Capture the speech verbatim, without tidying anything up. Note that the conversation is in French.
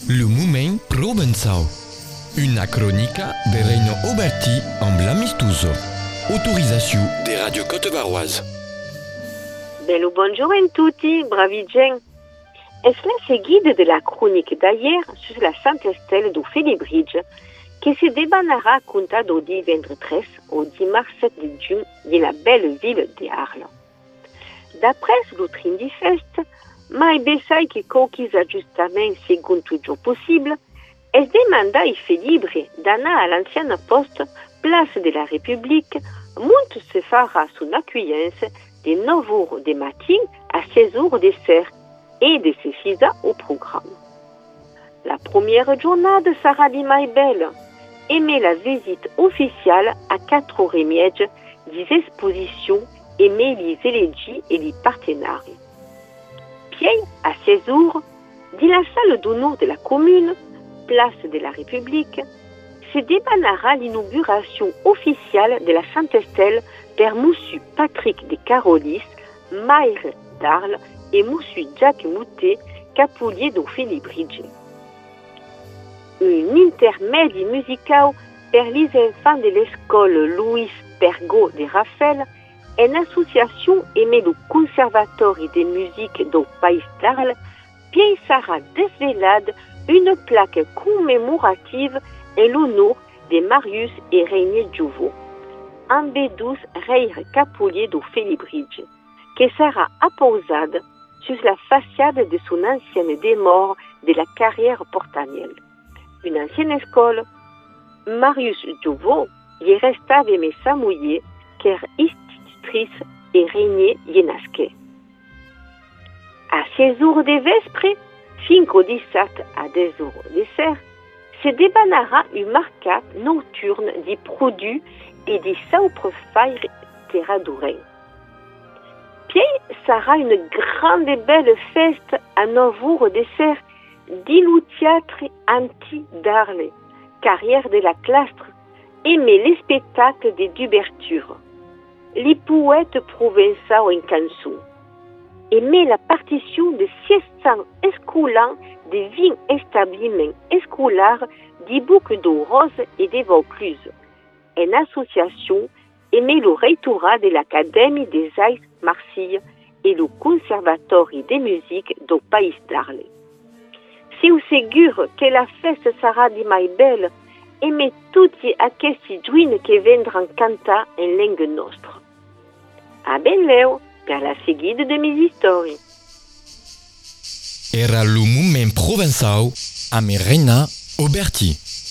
Le Moment Provençal. Una cronica de Reino Oberti en Blamistuso. Autorisation des radios Côte-Varoise. Bello buongiorno a tutti, bravi gens. Es la seguida de la chronique d'hier sur la Sainte Estelle du Félibridge que se débanera conta do divendres treize au dimanche sept de juin de la belle ville de Arles. D'après le train de festa, mai besai que qualques ajustaments segon toujours possible, es demanda i Félibre d'anar à l'ancienne poste place de la République, mont se fera son accueillance de neuf heures du matin à seize heures de serre et de se fisa au programme. La première journée sera de mai belle, et met la visite officielle à quatre heures et demie des expositions et met les élégies et les partenaires. Puis, à seize heures, de la salle d'honneur de la commune, place de la République, se débanera l'inauguration officielle de la Sainte Estelle par M. Patrick de Carolis, maire d'Arles, et M. Jacques Moutet, capoulier de Félibridge. Un intermède musical per les enfants de l'école Louis Pergaud de Raphaël, une association aimée le Conservatoire de musique du Pays d'Arles, puis sera dévoilée une plaque commémorative en l'honneur de Marius et Reine Jouveau, ambedous reires capouliers de Félibridge, qui sera apposée sur la façade de son ancienne demeure de la carrière portanielle. Une ancienne école, Marius Jouveau y restava mais s'amouiller car institutrice et régnait y nasquait. À seize heures de vespre, fin au dix-sept à dix heures de serre, se débanera une marquette nocturne des produits et des sauprefaires terradurins. Puis sera une grande et belle fête à neuf heures de serre dit le théâtre anti d'Arles, carrière de la Clastre, aimait les spectacles d'ouverture, les poètes provençaux en canson, aimait la partition de six cents escoulants de vingt établissements scolaires des Boucs de Rose et de Vaucluse, une association aimait le rectorat de l'Académie des Arts Marseille et le Conservatoire de musique du Pays d'Arles. Si vous segure que la fête sera de mai belle, aimez tutti aquests juins que vendront cantar en langue nostra. A ben leu per la seguida de mes histoires. Era le Moment Provençal a Reina Oberti.